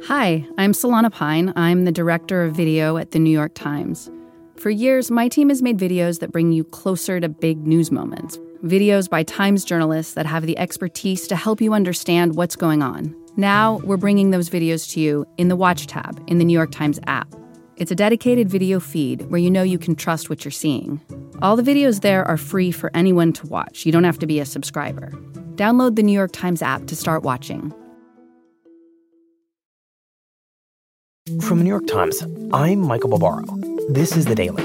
Hi, I'm Solana Pine. I'm the director of video at The New York Times. For years, my team has made videos that bring you closer to big news moments. Videos by Times journalists that have the expertise to help you understand what's going on. Now, we're bringing those videos to you in the Watch tab in the New York Times app. It's a dedicated video feed where you know you can trust what you're seeing. All the videos there are free for anyone to watch. You don't have to be a subscriber. Download the New York Times app to start watching. From the New York Times, I'm Michael Barbaro. This is The Daily.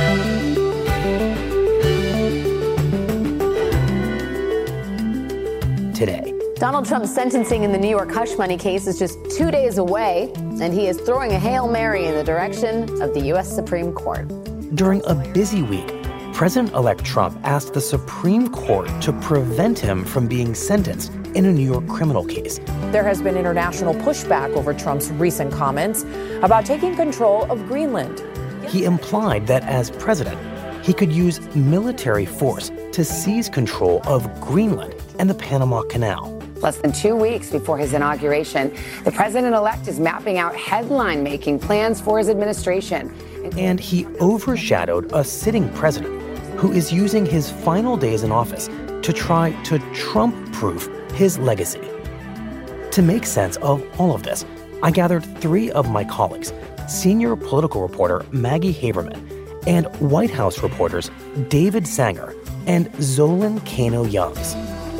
Today, Donald Trump's sentencing in the New York hush money case is just 2 days away, and he is throwing a Hail Mary in the direction of the U.S. Supreme Court. During a busy week, President-elect Trump asked the Supreme Court to prevent him from being sentenced in a New York criminal case. There has been international pushback over Trump's recent comments about taking control of Greenland. He implied that as president, he could use military force to seize control of Greenland and the Panama Canal. Less than 2 weeks before his inauguration, the president-elect is mapping out headline-making plans for his administration. And he overshadowed a sitting president who is using his final days in office to try to Trump-proof his legacy. To make sense of all of this, I gathered three of my colleagues, senior political reporter Maggie Haberman and White House reporters David Sanger and Zolan Kano-Youngs.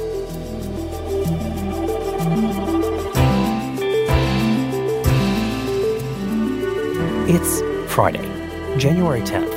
It's Friday, January 10th.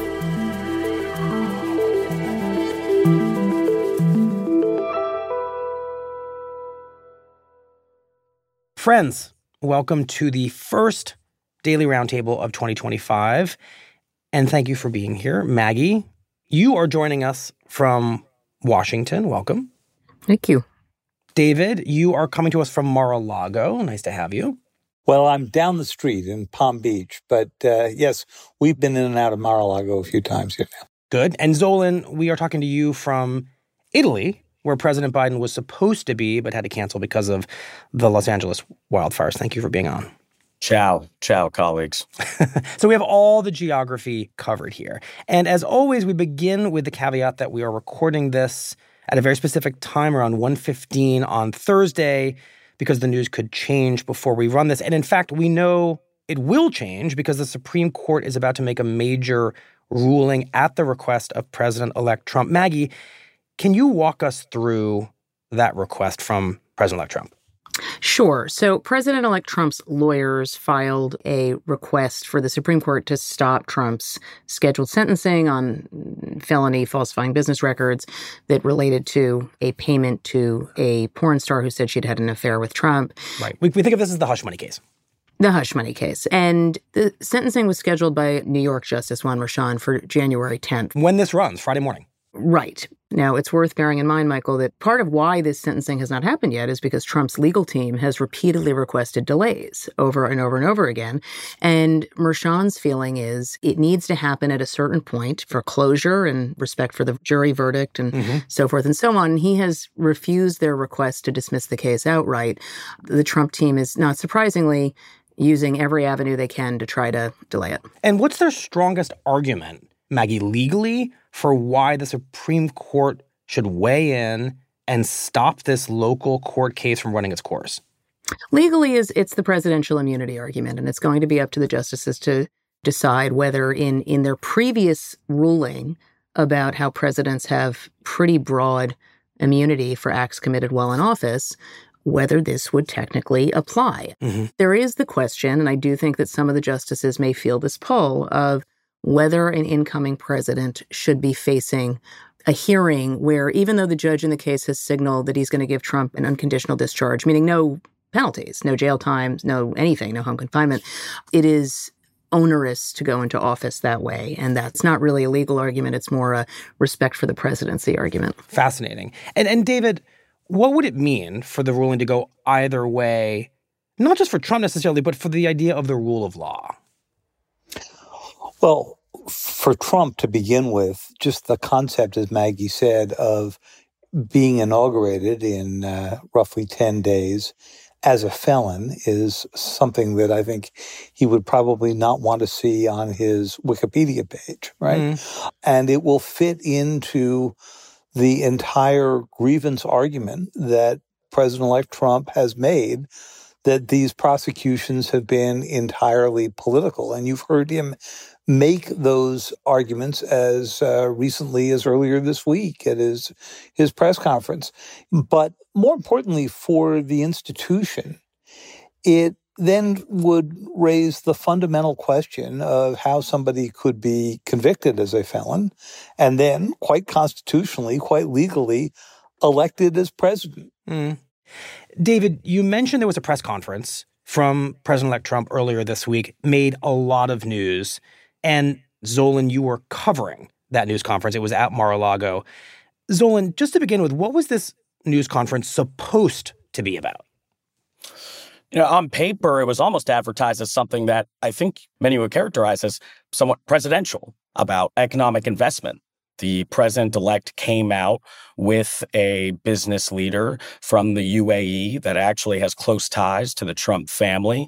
Friends, welcome to the first Daily Roundtable of 2025, and thank you for being here. Maggie, you are joining us from Washington. Welcome. Thank you. David, you are coming to us from Mar-a-Lago. Nice to have you. Well, I'm down the street in Palm Beach, but yes, we've been in and out of Mar-a-Lago a few times here now. Good. And Zolan, we are talking to you from Italy, where President Biden was supposed to be, but had to cancel because of the Los Angeles wildfires. Thank you for being on. Ciao, colleagues. So we have all the geography covered here. And as always, we begin with the caveat that we are recording this at a very specific time, around 1:15 on Thursday, because the news could change before we run this. And in fact, we know it will change because the Supreme Court is about to make a major ruling at the request of President-elect Trump. Maggie, can you walk us through that request from President-elect Trump? Sure. So President-elect Trump's lawyers filed a request for the Supreme Court to stop Trump's scheduled sentencing on felony falsifying business records that related to a payment to a porn star who said she'd had an affair with Trump. Right. We think of this as the hush money case. The hush money case. And the sentencing was scheduled by New York Justice Juan Merchan for January 10th. When this runs, Friday morning. Right. Now, it's worth bearing in mind, Michael, that part of why this sentencing has not happened yet is because Trump's legal team has repeatedly requested delays over and over and over again. And Merchan's feeling is it needs to happen at a certain point for closure and respect for the jury verdict and so forth and so on. He has refused their request to dismiss the case outright. The Trump team is, not surprisingly, using every avenue they can to try to delay it. And what's their strongest argument, Maggie, legally, for why the Supreme Court should weigh in and stop this local court case from running its course? Legally, it's the presidential immunity argument, and it's going to be up to the justices to decide whether in their previous ruling about how presidents have pretty broad immunity for acts committed while in office, whether this would technically apply. There is the question, and I do think that some of the justices may feel this pull, of whether an incoming president should be facing a hearing where, even though the judge in the case has signaled that he's going to give Trump an unconditional discharge, meaning no penalties, no jail time, no anything, no home confinement, it is onerous to go into office that way. And that's not really a legal argument. It's more a respect for the presidency argument. Fascinating. And David, what would it mean for the ruling to go either way, not just for Trump necessarily, but for the idea of the rule of law? Well, for Trump to begin with, just the concept, as Maggie said, of being inaugurated in roughly 10 days, as a felon is something that I think he would probably not want to see on his Wikipedia page, right? And it will fit into the entire grievance argument that President-elect Trump has made, that these prosecutions have been entirely political. And you've heard him make those arguments as recently as earlier this week at his press conference. But more importantly, for the institution, it then would raise the fundamental question of how somebody could be convicted as a felon and then, quite constitutionally, quite legally, elected as president. David, you mentioned there was a press conference from President-elect Trump earlier this week, made a lot of news. And Zolan, you were covering that news conference. It was at Mar-a-Lago. Zolan, just to begin with, what was this news conference supposed to be about? On paper, it was almost advertised as something that I think many would characterize as somewhat presidential, about economic investment. The president-elect came out with a business leader from the UAE that actually has close ties to the Trump family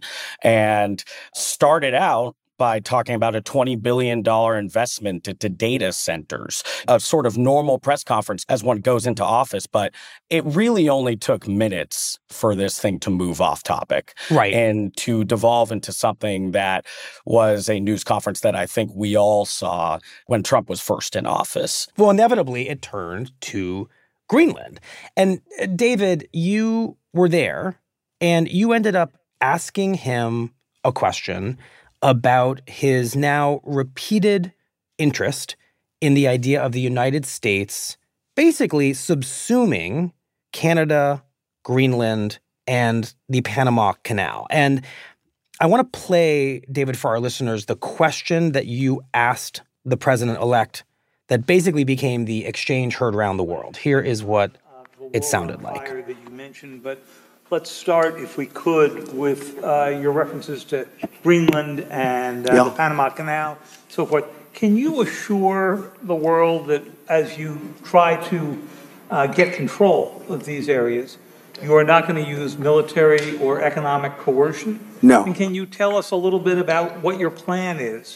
and started out by talking about a $20 billion investment into data centers, a sort of normal press conference as one goes into office. But it really only took minutes for this thing to move off topic. Right. And to devolve into something that was a news conference that I think we all saw when Trump was first in office. Well, inevitably, it turned to Greenland. And David, you were there, and you ended up asking him a question about his now repeated interest in the idea of the United States basically subsuming Canada, Greenland, and the Panama Canal. And I want to play, David, for our listeners, the question that you asked the president-elect that basically became the exchange heard around the world. Here is what it sounded like. That you mentioned, but let's start, if we could, with your references to Greenland and the Panama Canal, so forth. Can you assure the world that as you try to get control of these areas, you are not going to use military or economic coercion? No. And can you tell us a little bit about what your plan is?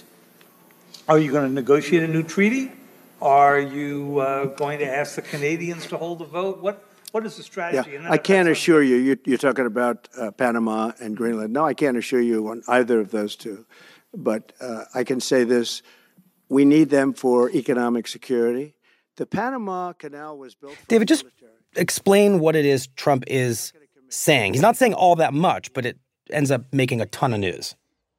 Are you going to negotiate a new treaty? Are you going to ask the Canadians to hold a vote? What is the strategy? Yeah, I can't assure you. You're talking about Panama and Greenland. No, I can't assure you on either of those two. But I can say this. We need them for economic security. The Panama Canal was built for David, just explain what it is Trump is saying. He's not saying all that much, but it ends up making a ton of news.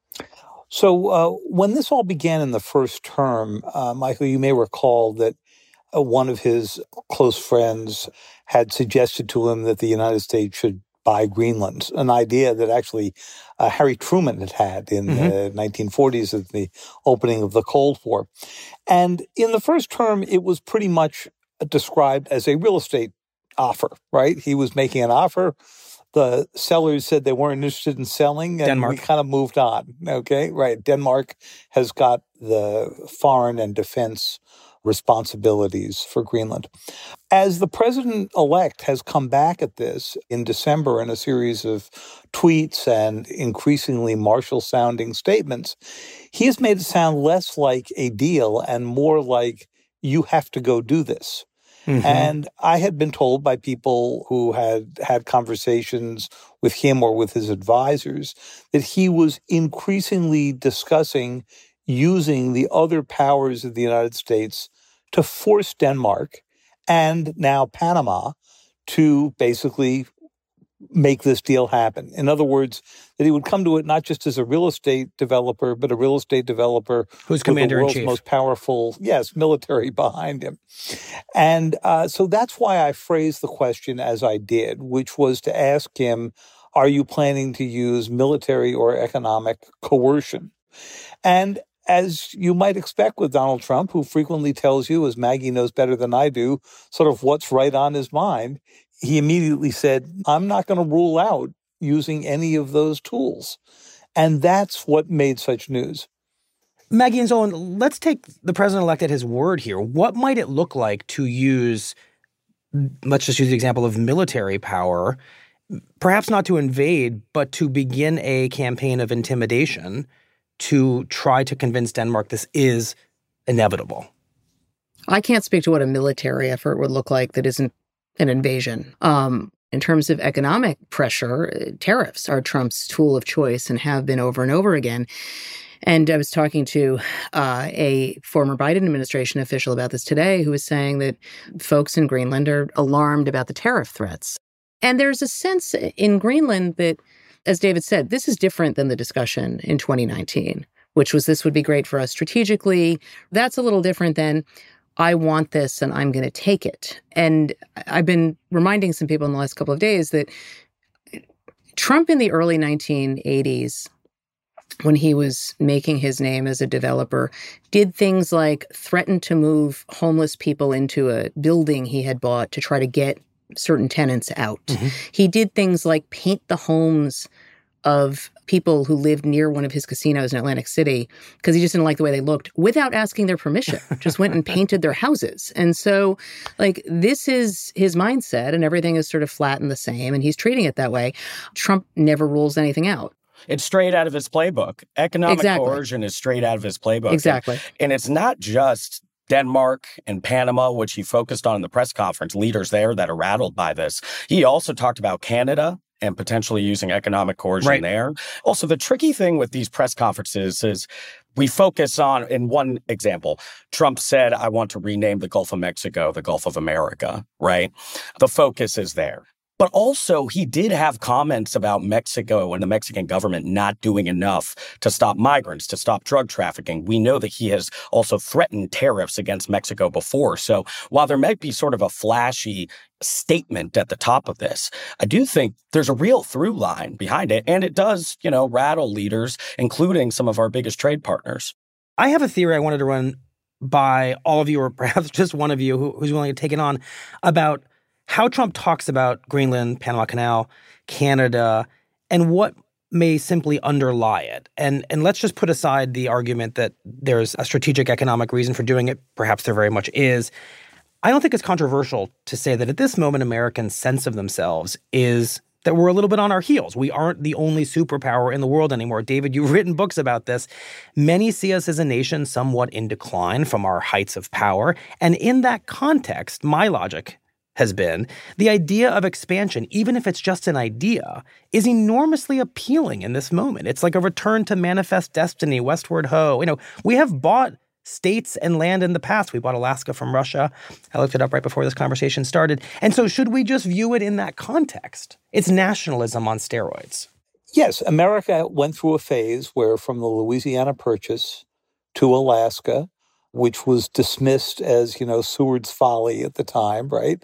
So when this all began in the first term, Michael, you may recall that one of his close friends had suggested to him that the United States should buy Greenland, an idea that actually Harry Truman had in the 1940s at the opening of the Cold War. And in the first term, it was pretty much described as a real estate offer, right? He was making an offer. The sellers said they weren't interested in selling, and Denmark. we kind of moved on, okay? Right. Denmark has got the foreign and defense responsibilities for Greenland. As the president-elect has come back at this in December in a series of tweets and increasingly martial-sounding statements, he has made it sound less like a deal and more like, you have to go do this. And I had been told by people who had had conversations with him or with his advisors that he was increasingly discussing using the other powers of the United States to force Denmark and now Panama to basically make this deal happen. In other words, that he would come to it not just as a real estate developer, but a real estate developer who's commander with in chief, the world's most powerful, military behind him. And so that's why I phrased the question as I did, which was to ask him, are you planning to use military or economic coercion? And as you might expect with Donald Trump, who frequently tells you, as Maggie knows better than I do, sort of what's right on his mind, he immediately said, I'm not going to rule out using any of those tools. And that's what made such news. Maggie and Zolan, let's take the president-elect at his word here. What might it look like to use, let's just use the example of military power perhaps not to invade, but to begin a campaign of intimidation to try to convince Denmark this is inevitable? I can't speak to what a military effort would look like that isn't an invasion. In terms of economic pressure, tariffs are Trump's tool of choice and have been over and over again. And I was talking to a former Biden administration official about this today who was saying that folks in Greenland are alarmed about the tariff threats. And there's a sense in Greenland that, as David said, this is different than the discussion in 2019, which was this would be great for us strategically. That's a little different than I want this and I'm going to take it. And I've been reminding some people in the last couple of days that Trump in the early 1980s, when he was making his name as a developer, did things like threaten to move homeless people into a building he had bought to try to get certain tenants out. Mm-hmm. He did things like paint the homes of people who lived near one of his casinos in Atlantic City because he just didn't like the way they looked without asking their permission. Just went and painted their houses. And so, this is his mindset, and everything is sort of flat and the same, and he's treating it that way. Trump never rules anything out. It's straight out of his playbook. Economic coercion is straight out of his playbook. Exactly. And it's not just Denmark and Panama, which he focused on in the press conference, leaders there that are rattled by this. He also talked about Canada and potentially using economic coercion there. Also, the tricky thing with these press conferences is we focus on, in one example, Trump said, I want to rename the Gulf of Mexico the Gulf of America, right? The focus is there. But also, he did have comments about Mexico and the Mexican government not doing enough to stop migrants, to stop drug trafficking. We know that he has also threatened tariffs against Mexico before. So while there might be sort of a flashy statement at the top of this, I do think there's a real through line behind it. And it does, rattle leaders, including some of our biggest trade partners. I have a theory I wanted to run by all of you, or perhaps just one of you who's willing to take it on, about how Trump talks about Greenland, Panama Canal, Canada, and what may simply underlie it. And let's just put aside the argument that there's a strategic economic reason for doing it. Perhaps there very much is. I don't think it's controversial to say that at this moment, Americans' sense of themselves is that we're a little bit on our heels. We aren't the only superpower in the world anymore. David, you've written books about this. Many see us as a nation somewhat in decline from our heights of power. And in that context, my logic has been the idea of expansion, even if it's just an idea, is enormously appealing in this moment. It's like a return to manifest destiny, westward ho. We have bought states and land in the past. We bought Alaska from Russia. I looked it up right before this conversation started. And so should we just view it in that context? It's nationalism on steroids. Yes, America went through a phase where from the Louisiana Purchase to Alaska, which was dismissed as, Seward's folly at the time, right,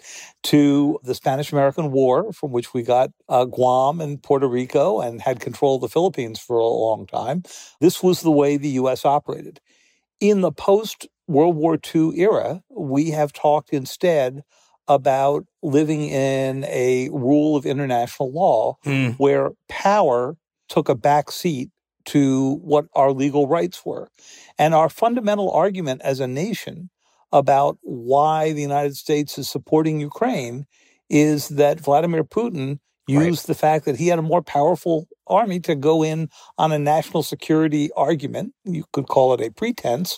to the Spanish-American War, from which we got Guam and Puerto Rico and had control of the Philippines for a long time. This was the way the U.S. operated. In the post-World War II era, we have talked instead about living in a rule of international law where power took a back seat to what our legal rights were. And our fundamental argument as a nation about why the United States is supporting Ukraine is that Vladimir Putin used the fact that he had a more powerful army to go in on a national security argument, you could call it a pretense,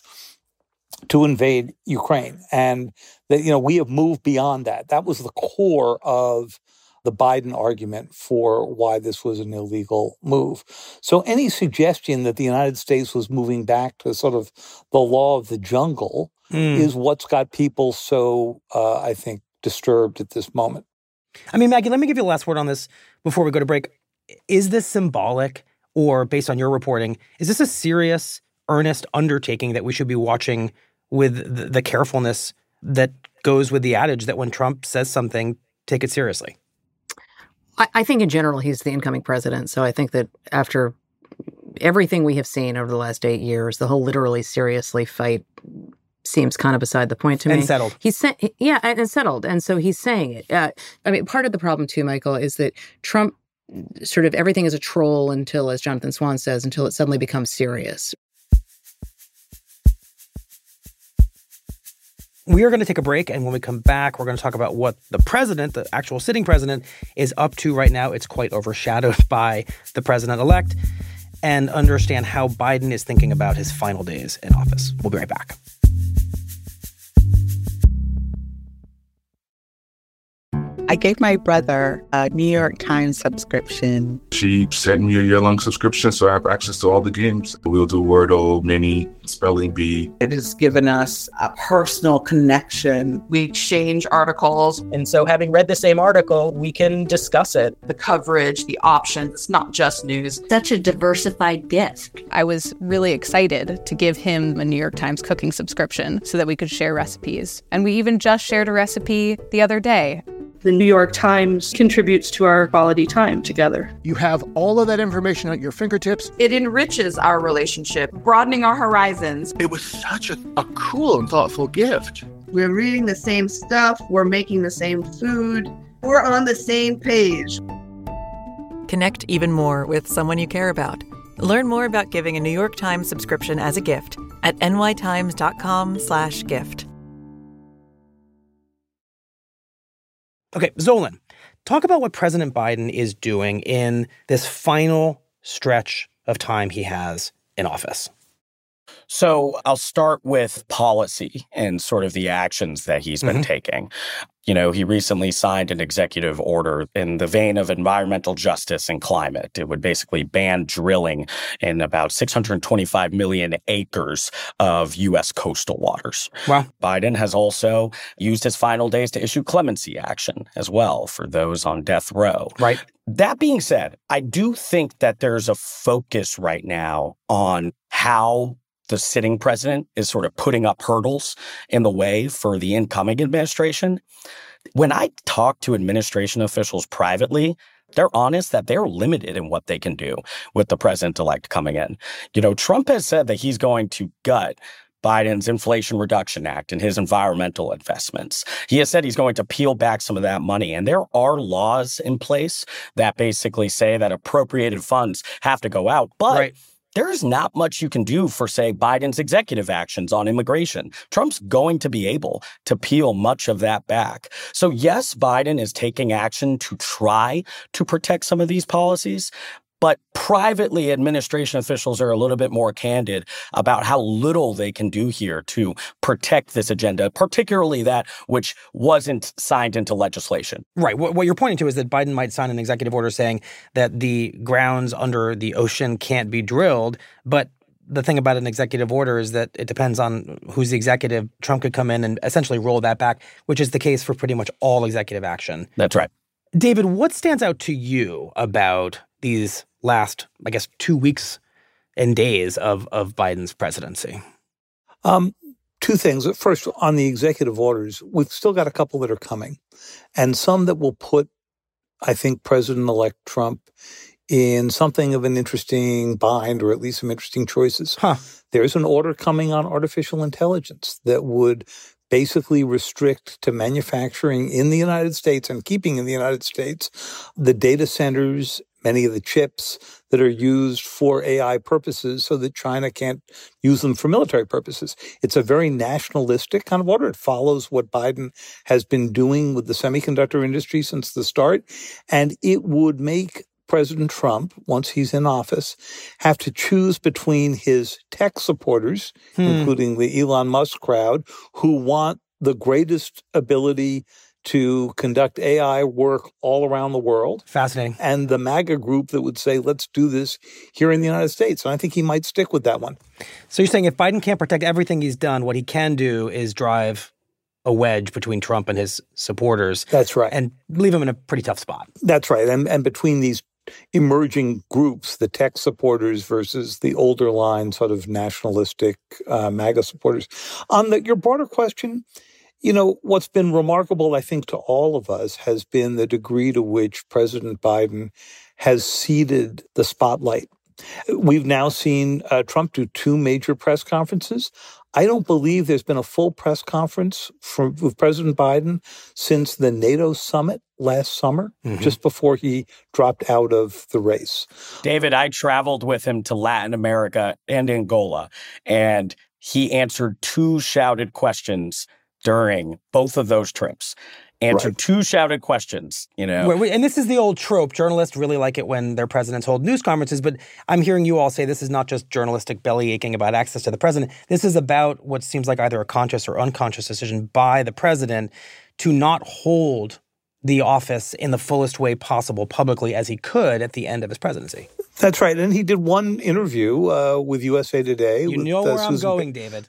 to invade Ukraine. And that, we have moved beyond that. That was the core of the Biden argument for why this was an illegal move. So any suggestion that the United States was moving back to sort of the law of the jungle is what's got people so, I think, disturbed at this moment. I mean, Maggie, let me give you the last word on this before we go to break. Is this symbolic, or based on your reporting, is this a serious, earnest undertaking that we should be watching with the carefulness that goes with the adage that when Trump says something, take it seriously? I think in general, he's the incoming president. So I think that after everything we have seen over the last 8 years, the whole literally seriously fight seems kind of beside the point to me. And settled. And settled. And so he's saying it. Part of the problem too, Michael, is that Trump sort of everything is a troll until, as Jonathan Swan says, until it suddenly becomes serious. We are going to take a break, and when we come back, we're going to talk about what the president, the actual sitting president, is up to right now. It's quite overshadowed by the president-elect, and understand how Biden is thinking about his final days in office. We'll be right back. I gave my brother a New York Times subscription. She sent me a year-long subscription, so I have access to all the games. We'll do Wordle, Mini, Spelling Bee. It has given us a personal connection. We exchange articles, and so having read the same article, we can discuss it. The coverage, the options, it's not just news. Such a diversified gift. I was really excited to give him a New York Times cooking subscription so that we could share recipes. And we even just shared a recipe the other day. The New York Times contributes to our quality time together. You have all of that information at your fingertips. It enriches our relationship, broadening our horizons. It was such a cool and thoughtful gift. We're reading the same stuff. We're making the same food. We're on the same page. Connect even more with someone you care about. Learn more about giving a New York Times subscription as a gift at nytimes.com/gift. Okay, Zolan, talk about what President Biden is doing in this final stretch of time he has in office. So I'll start with policy and sort of the actions that he's been taking. You know, he recently signed an executive order in the vein of environmental justice and climate. It would basically ban drilling in about 625 million acres of U.S. coastal waters. Wow. Biden has also used his final days to issue clemency action as well for those on death row. Right. That being said, I do think that there's a focus right now on how the sitting president is sort of putting up hurdles in the way for the incoming administration. When I talk to administration officials privately, they're honest that they're limited in what they can do with the president-elect coming in. You know, Trump has said that he's going to gut Biden's Inflation Reduction Act and his environmental investments. He has said he's going to peel back some of that money. And there are laws in place that basically say that appropriated funds have to go out. But there's not much you can do for, say, Biden's executive actions on immigration. Trump's going to be able to peel much of that back. So yes, Biden is taking action to try to protect some of these policies. But privately, administration officials are a little bit more candid about how little they can do here to protect this agenda, particularly that which wasn't signed into legislation. Right. What you're pointing to is that Biden might sign an executive order saying that the grounds under the ocean can't be drilled. But the thing about an executive order is that it depends on who's the executive. Trump could come in and essentially roll that back, which is the case for pretty much all executive action. That's right. David, what stands out to you about these last, I guess, 2 weeks and days of Biden's presidency? Two things. First, on the executive orders, we've still got a couple that are coming, and some that will put, I think, President-elect Trump in something of an interesting bind, or at least some interesting choices. There's an order coming on artificial intelligence that would basically restrict to manufacturing in the United States and keeping in the United States the data centers, many of the chips that are used for AI purposes so that China can't use them for military purposes. It's a very nationalistic kind of order. It follows what Biden has been doing with the semiconductor industry since the start. And it would make President Trump, once he's in office, have to choose between his tech supporters, including the Elon Musk crowd, who want the greatest ability to conduct AI work all around the world. Fascinating. And the MAGA group that would say, let's do this here in the United States. And I think he might stick with that one. So you're saying if Biden can't protect everything he's done, what he can do is drive a wedge between Trump and his supporters. That's right. And leave him in a pretty tough spot. That's right. And between these emerging groups, the tech supporters versus the older line sort of nationalistic MAGA supporters. On your broader question, you know, what's been remarkable, I think, to all of us has been the degree to which President Biden has ceded the spotlight. We've now seen Trump do 2 major press conferences. I don't believe there's been a full press conference with President Biden since the NATO summit last summer, just before he dropped out of the race. David, I traveled with him to Latin America and Angola, and he answered 2 shouted questions during both of those trips. Answered two shouted questions, And this is the old trope. Journalists really like it when their presidents hold news conferences, but I'm hearing you all say this is not just journalistic belly aching about access to the president. This is about what seems like either a conscious or unconscious decision by the president to not hold the office in the fullest way possible publicly as he could at the end of his presidency. That's right. And he did one interview with USA Today. You know where I'm going, David.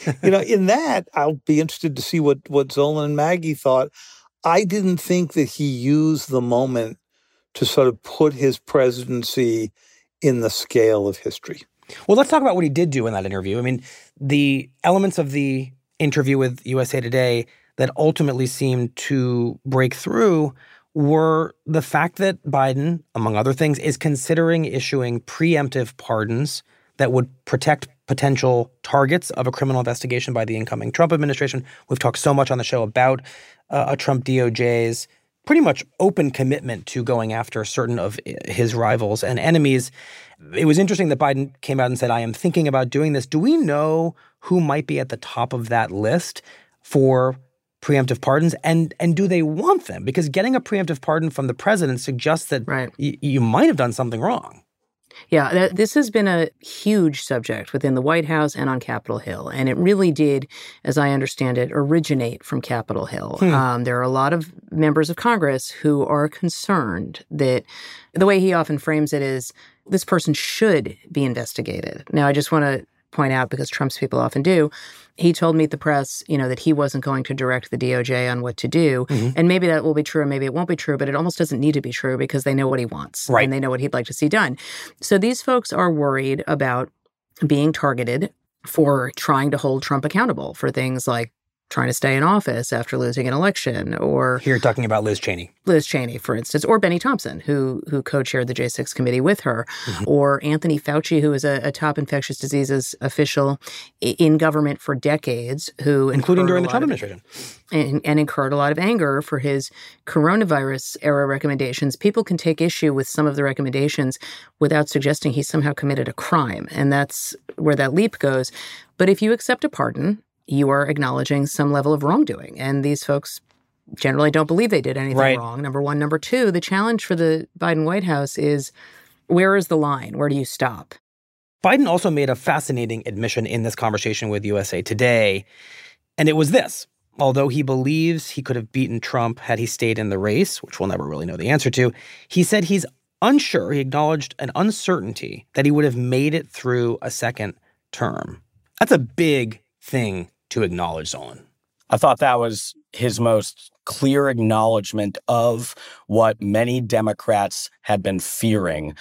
In that, I'll be interested to see what Zolan and Maggie thought. I didn't think that he used the moment to sort of put his presidency in the scale of history. Well, let's talk about what he did do in that interview. I mean, the elements of the interview with USA Today that ultimately seemed to break through were the fact that Biden, among other things, is considering issuing preemptive pardons that would protect potential targets of a criminal investigation by the incoming Trump administration. We've talked so much on the show about a Trump DOJ's pretty much open commitment to going after certain of his rivals and enemies. It was interesting that Biden came out and said, I am thinking about doing this. Do we know who might be at the top of that list for preemptive pardons? And do they want them? Because getting a preemptive pardon from the president suggests that you might have done something wrong. Yeah, this has been a huge subject within the White House and on Capitol Hill. And it really did, as I understand it, originate from Capitol Hill. There are a lot of members of Congress who are concerned that the way he often frames it is this person should be investigated. Now, I just want to point out, because Trump's people often do, he told Meet the Press, that he wasn't going to direct the DOJ on what to do. Mm-hmm. And maybe that will be true and maybe it won't be true, but it almost doesn't need to be true because they know what he wants. Right. And they know what he'd like to see done. So these folks are worried about being targeted for trying to hold Trump accountable for things like trying to stay in office after losing an election, or... Here you're talking about Liz Cheney. Liz Cheney, for instance, or Benny Thompson, who co-chaired the J6 committee with her, or Anthony Fauci, who is a top infectious diseases official in government for decades, who... Including during the Trump administration. And incurred a lot of anger for his coronavirus-era recommendations. People can take issue with some of the recommendations without suggesting he somehow committed a crime, and that's where that leap goes. But if you accept a pardon, you are acknowledging some level of wrongdoing. And these folks generally don't believe they did anything wrong, number one. Number two, the challenge for the Biden White House is, where is the line? Where do you stop? Biden also made a fascinating admission in this conversation with USA Today, and it was this. Although he believes he could have beaten Trump had he stayed in the race, which we'll never really know the answer to, he said he's unsure. He acknowledged an uncertainty that he would have made it through a second term. That's a big thing to acknowledge, Zolan. I thought that was his most clear acknowledgement of what many Democrats had been fearing.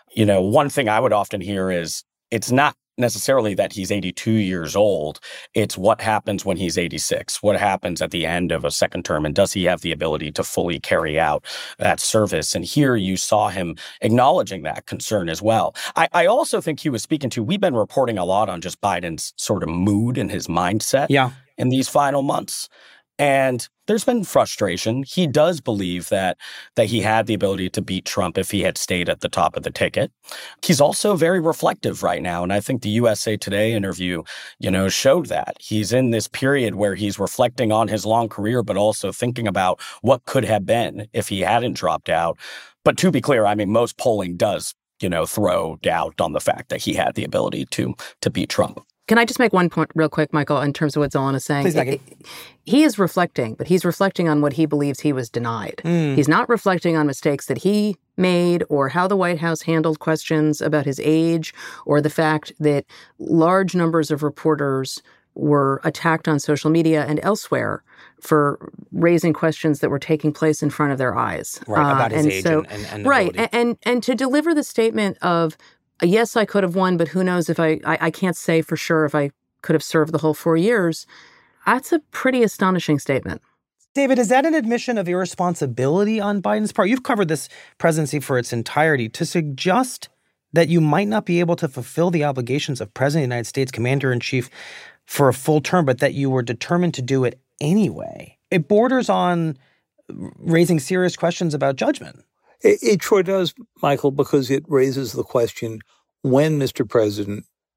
One thing I would often hear is it's not necessarily that he's 82 years old. It's what happens when he's 86, what happens at the end of a second term, and does he have the ability to fully carry out that service? And here you saw him acknowledging that concern as well. I also think he was speaking to, we've been reporting a lot on just Biden's sort of mood and his mindset in these final months. And there's been frustration. He does believe that he had the ability to beat Trump if he had stayed at the top of the ticket. He's also very reflective right now. And I think the USA Today interview, showed that. He's in this period where he's reflecting on his long career, but also thinking about what could have been if he hadn't dropped out. But to be clear, I mean, most polling does, throw doubt on the fact that he had the ability to beat Trump. Can I just make one point real quick, Michael, in terms of what Zolan is saying? Please, Maggie. He is reflecting, but he's reflecting on what he believes he was denied. He's not reflecting on mistakes that he made or how the White House handled questions about his age or the fact that large numbers of reporters were attacked on social media and elsewhere for raising questions that were taking place in front of their eyes. Right, about his age and right, ability. And to deliver the statement of, yes, I could have won, but who knows if I can't say for sure if I could have served the whole 4 years. That's a pretty astonishing statement. David, is that an admission of irresponsibility on Biden's part? You've covered this presidency for its entirety. To suggest that you might not be able to fulfill the obligations of President of the United States, Commander-in-Chief, for a full term, but that you were determined to do it anyway, it borders on raising serious questions about judgment. It sure does, Michael, because it raises the question, when, Mr. President,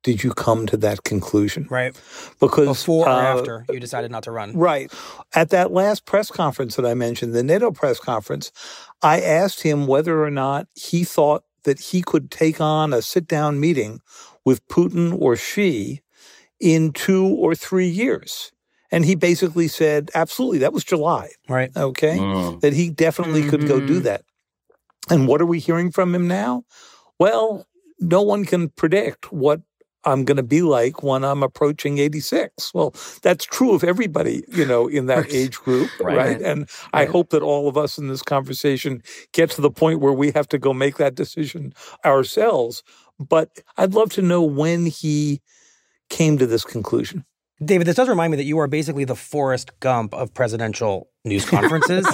did you come to that conclusion? Right. Because before or after you decided not to run. Right. At that last press conference that I mentioned, the NATO press conference, I asked him whether or not he thought that he could take on a sit-down meeting with Putin or Xi in 2 or 3 years. And he basically said, absolutely, that was July. Right. Okay? That he definitely could go do that. And what are we hearing from him now? Well, no one can predict what I'm going to be like when I'm approaching 86. Well, that's true of everybody, in that age group, right? And I hope that all of us in this conversation get to the point where we have to go make that decision ourselves. But I'd love to know when he came to this conclusion. David, this does remind me that you are basically the Forrest Gump of presidential news conferences.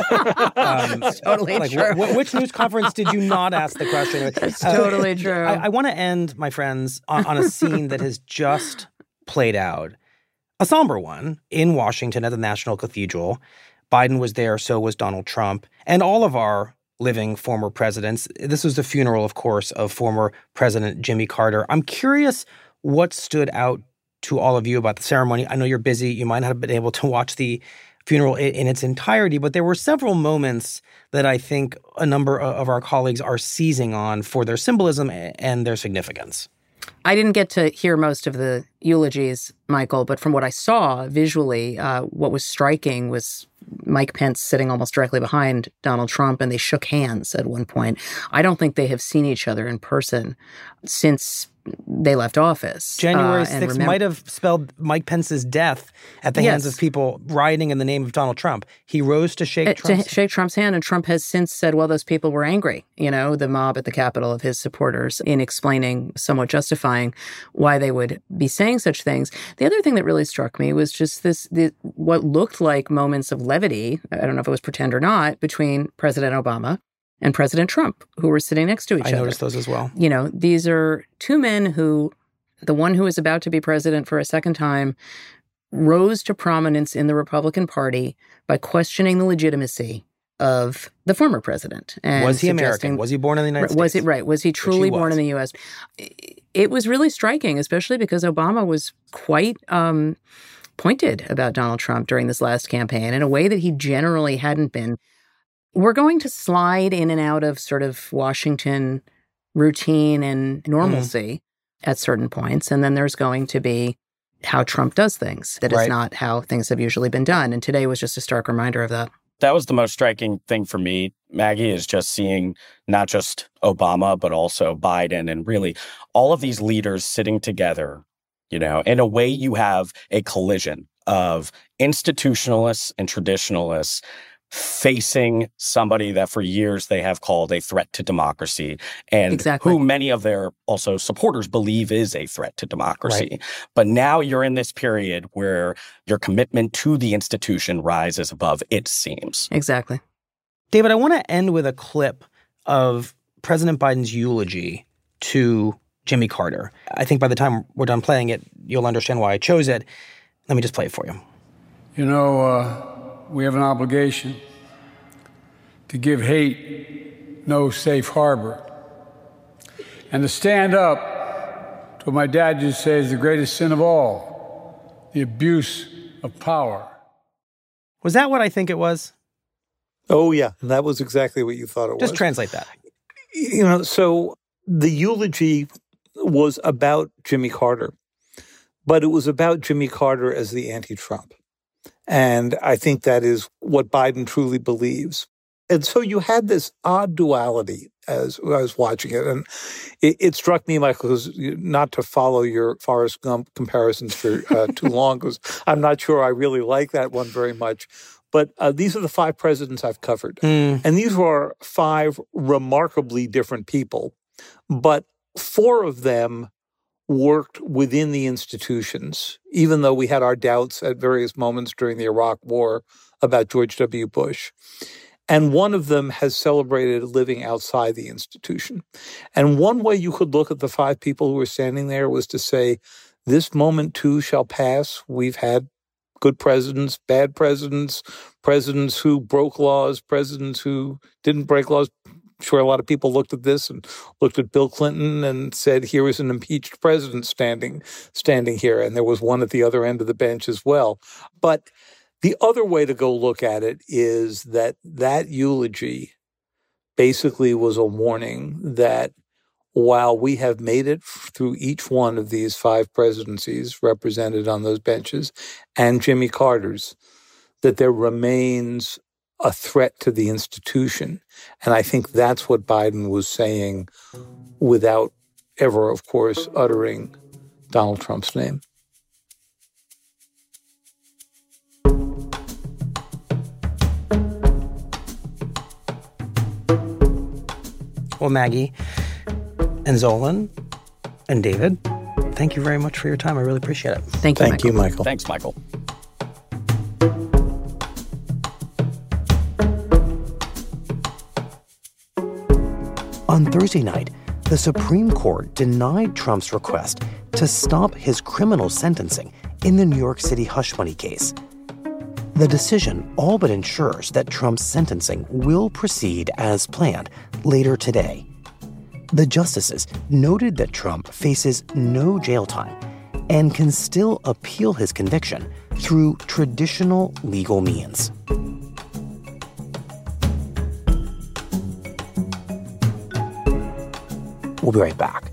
Totally true. Which news conference did you not ask the question? It's totally true. I want to end, my friends, on a scene that has just played out. A somber one in Washington at the National Cathedral. Biden was there, so was Donald Trump, and all of our living former presidents. This was the funeral, of course, of former President Jimmy Carter. I'm curious what stood out to all of you about the ceremony. I know you're busy. You might not have been able to watch the funeral in its entirety, but there were several moments that I think a number of our colleagues are seizing on for their symbolism and their significance. I didn't get to hear most of the eulogies, Michael, but from what I saw visually, what was striking was Mike Pence sitting almost directly behind Donald Trump, and they shook hands at one point. I don't think they have seen each other in person since they left office. January 6th might have spelled Mike Pence's death at the hands of people rioting in the name of Donald Trump. He rose to shake Trump's hand, and Trump has since said, well, those people were angry, the mob at the Capitol of his supporters, in explaining, somewhat justifying why they would be saying such things. The other thing that really struck me was just what looked like moments of levity, I don't know if it was pretend or not, between President Obama and President Trump, who were sitting next to each other. I noticed those as well. These are two men who, the one who is about to be president for a second time, rose to prominence in the Republican Party by questioning the legitimacy of the former president. And was he American? Was he born in the United States? Was he truly born in the U.S.? It was really striking, especially because Obama was quite pointed about Donald Trump during this last campaign in a way that he generally hadn't been. We're going to slide in and out of sort of Washington routine and normalcy at certain points. And then there's going to be how Trump does things. That is not how things have usually been done. And today was just a stark reminder of that. That was the most striking thing for me, Maggie, is just seeing not just Obama, but also Biden and really all of these leaders sitting together. In a way, you have a collision of institutionalists and traditionalists facing somebody that for years they have called a threat to democracy and who many of their also supporters believe is a threat to democracy. Right. But now you're in this period where your commitment to the institution rises above its seams. Exactly. David, I want to end with a clip of President Biden's eulogy to Jimmy Carter. I think by the time we're done playing it, you'll understand why I chose it. Let me just play it for you. We have an obligation to give hate no safe harbor and to stand up to what my dad used to say is the greatest sin of all, the abuse of power. Was that what I think it was? Oh, yeah. And that was exactly what you thought it was. Just translate that. So the eulogy was about Jimmy Carter, but it was about Jimmy Carter as the anti-Trump. And I think that is what Biden truly believes. And so you had this odd duality as I was watching it. And it struck me, Michael, because not to follow your Forrest Gump comparisons for too long, because I'm not sure I really like that one very much. But these are the 5 presidents I've covered. And these were 5 remarkably different people. But 4 of them worked within the institutions, even though we had our doubts at various moments during the Iraq War about George W. Bush. And one of them has celebrated living outside the institution. And one way you could look at the 5 people who were standing there was to say, this moment too shall pass. We've had good presidents, bad presidents, presidents who broke laws, presidents who didn't break laws, sure a lot of people looked at this and looked at Bill Clinton and said, here is an impeached president standing here. And there was one at the other end of the bench as well. But the other way to go look at it is that eulogy basically was a warning that while we have made it through each one of these 5 presidencies represented on those benches and Jimmy Carter's, that there remains a threat to the institution. And I think that's what Biden was saying without ever, of course, uttering Donald Trump's name. Well, Maggie and Zolan and David, thank you very much for your time. I really appreciate it. Thank you, Michael. Thanks, Michael. On Thursday night, the Supreme Court denied Trump's request to stop his criminal sentencing in the New York City hush money case. The decision all but ensures that Trump's sentencing will proceed as planned later today. The justices noted that Trump faces no jail time and can still appeal his conviction through traditional legal means. We'll be right back.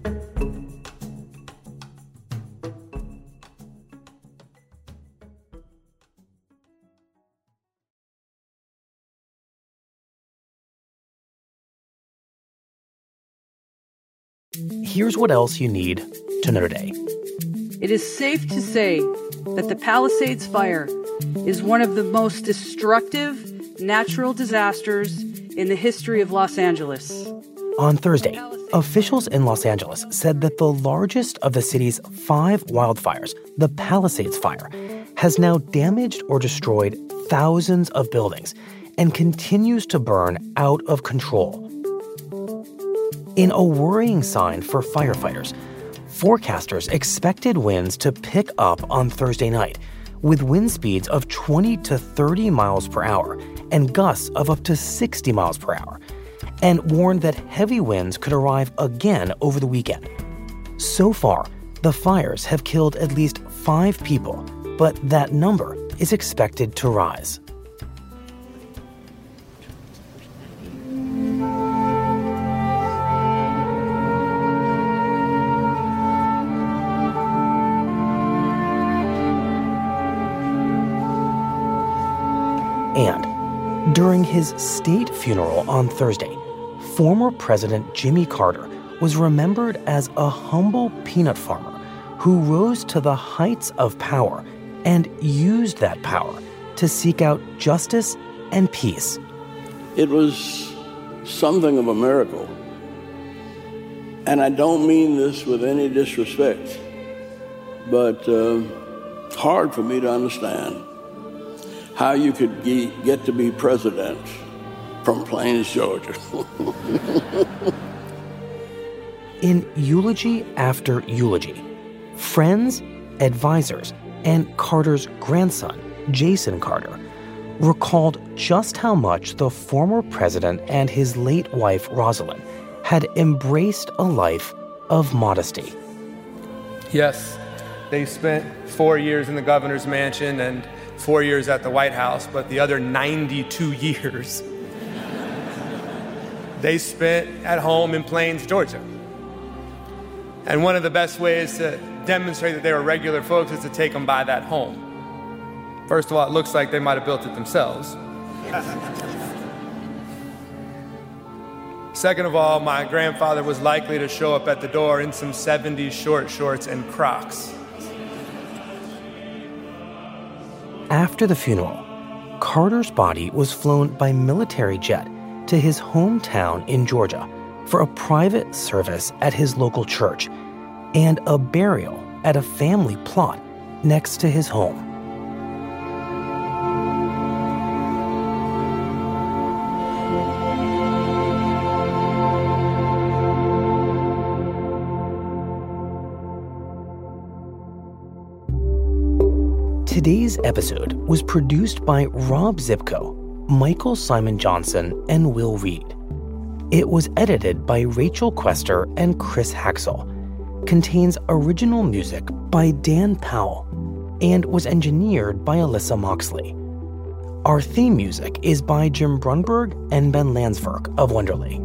Here's what else you need to know today. It is safe to say that the Palisades Fire is one of the most destructive natural disasters in the history of Los Angeles. On Thursday, officials in Los Angeles said that the largest of the city's 5 wildfires, the Palisades Fire, has now damaged or destroyed thousands of buildings and continues to burn out of control. In a worrying sign for firefighters, forecasters expected winds to pick up on Thursday night, with wind speeds of 20 to 30 miles per hour and gusts of up to 60 miles per hour, and warned that heavy winds could arrive again over the weekend. So far, the fires have killed at least 5 people, but that number is expected to rise. And during his state funeral on Thursday, former President Jimmy Carter was remembered as a humble peanut farmer who rose to the heights of power and used that power to seek out justice and peace. It was something of a miracle. And I don't mean this with any disrespect, but hard for me to understand how you could get to be president from Plains, Georgia. In eulogy after eulogy, friends, advisors, and Carter's grandson, Jason Carter, recalled just how much the former president and his late wife, Rosalind, had embraced a life of modesty. Yes, they spent 4 years in the governor's mansion and 4 years at the White House, but the other 92 years they spent at home in Plains, Georgia. And one of the best ways to demonstrate that they were regular folks is to take them by that home. First of all, it looks like they might have built it themselves. Second of all, my grandfather was likely to show up at the door in some 70s short shorts and Crocs. After the funeral, Carter's body was flown by military jet to his hometown in Georgia for a private service at his local church and a burial at a family plot next to his home. Today's episode was produced by Rob Zipko, Michael Simon Johnson, and Will Reed. It was edited by Rachel Quester and Chris Haxel, contains original music by Dan Powell, and was engineered by Alyssa Moxley. Our theme music is by Jim Brunberg and Ben Landsverk of Wonderly.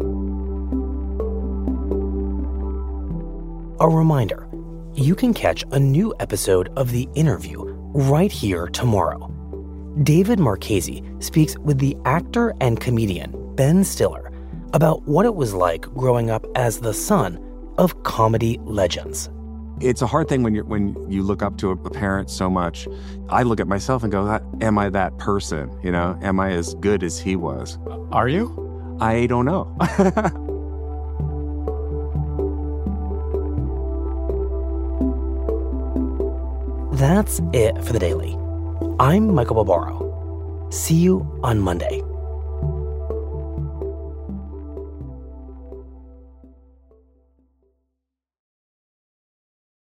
A reminder, you can catch a new episode of The Interview right here tomorrow. David Marchese speaks with the actor and comedian Ben Stiller about what it was like growing up as the son of comedy legends. It's a hard thing when you look up to a parent so much. I look at myself and go, am I that person? You know, am I as good as he was? Are you? I don't know. That's it for The Daily. I'm Michael Barbaro. See you on Monday.